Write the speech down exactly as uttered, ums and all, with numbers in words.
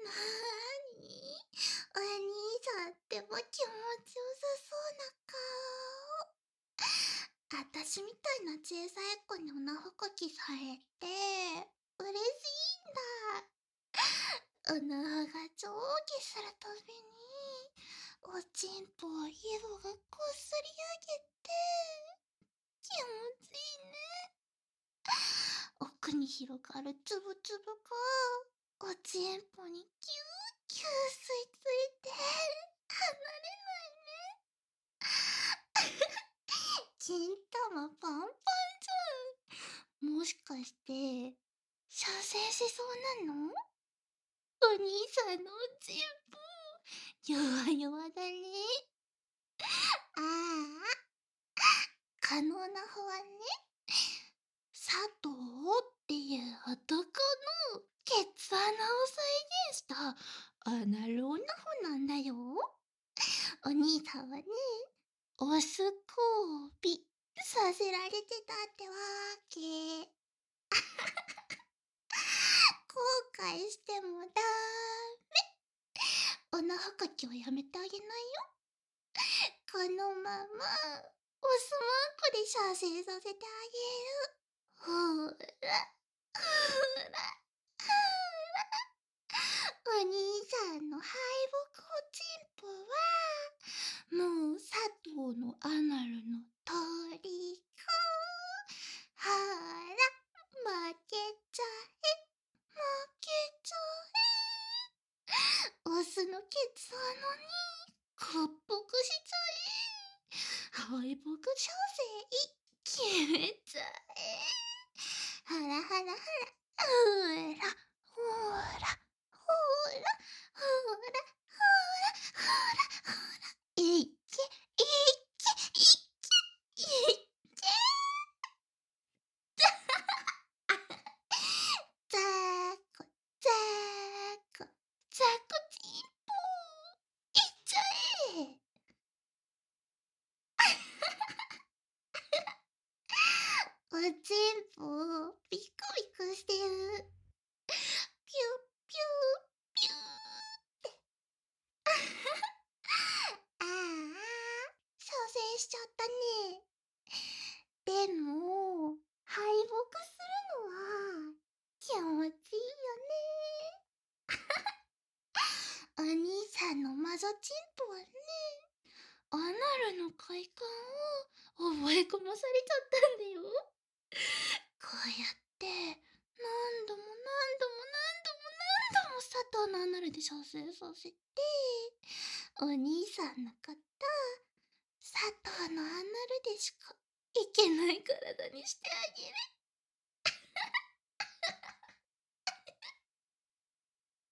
なーに、お兄さんってば気持ちよさそうな顔。あたしみたいな小さい子におなほかきされて、嬉しいんだ。おなほが上下するたびに、おちんぽをヒロがこすり上げて、気持ちいいね。奥に広がるつぶつぶが、おちんぽにぎゅーぎゅー吸い付いて、離れないね。金玉パンパンじゃん。もしかして、射精しそうなの？お兄さんのおちんぽ、弱々だね。ああ、可能な方はね、佐藤っていう男のケツ穴を再現したアナローな方なんだよ。お兄さんはね、オス交尾させられてたってわけ。後悔してもだーめ。おなはかきはやめてあげないよ。このまま、おスマークで射精させてあげる。ほーら、ほーら、ほーら。お兄さんの敗北おちんぽは、もう佐藤のアナルのとりこ。ほら、負けちゃえ、負けちゃえ。オスのケツ穴に、屈服しちゃえ。敗北射精、決めちゃえ。ほらほらほら、ほら、ほら、ほら、ほら、ほら、ほら、ほら、ほら、いっけ、いっけ、いっけ、いっけ。ざーこ、ざーこ、ざこちんぽー。いっちゃえ。おちんぽ、ビクビクしてる。ピューピューピューって。ああ、射精しちゃったね。でも、敗北するのは気持ちいいよね。お兄さんのマゾチンポはね、アナルの快感を覚え込まされちゃったんだよ。こうやって何度も何度も何度も何度も佐藤のアナルで射精させて、お兄さんのこと佐藤のアナルでしかいけない体にしてあげる。